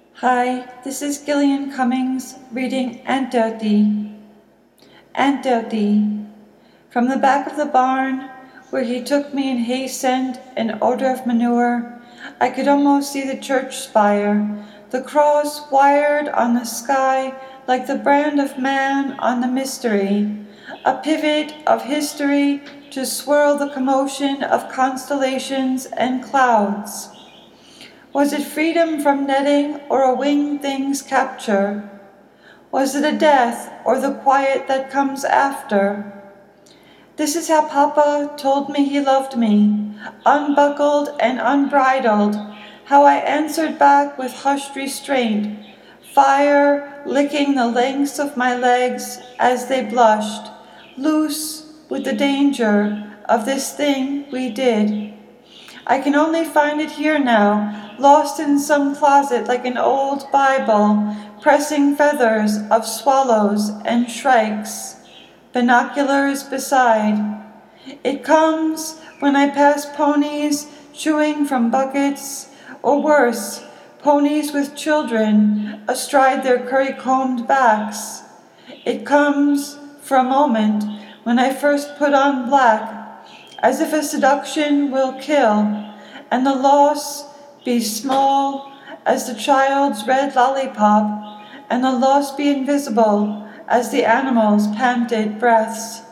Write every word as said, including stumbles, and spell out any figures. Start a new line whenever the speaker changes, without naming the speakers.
Hi, this is Gillian Cummings reading Antidote. Antidote. From the back of the barn, where he took me in haste and an odor of manure, I could almost see the church spire, the cross wired on the sky like the brand of man on the mystery, a pivot of history to swirl the commotion of constellations and clouds. Was it freedom from netting or a winged thing's capture? Was it a death or the quiet that comes after? This is how Papa told me he loved me, unbuckled and unbridled, how I answered back with hushed restraint, fire licking the lengths of my legs as they blushed, loose with the danger of this thing we did. I can only find it here now, lost in some closet like an old Bible, pressing feathers of swallows and shrikes, binoculars beside. It comes when I pass ponies chewing from buckets, or worse, ponies with children astride their curry-combed backs. It comes for a moment when I first put on black, as if a seduction will kill, and the loss be small as the child's red lollipop, and the loss be invisible as the animal's panted breaths.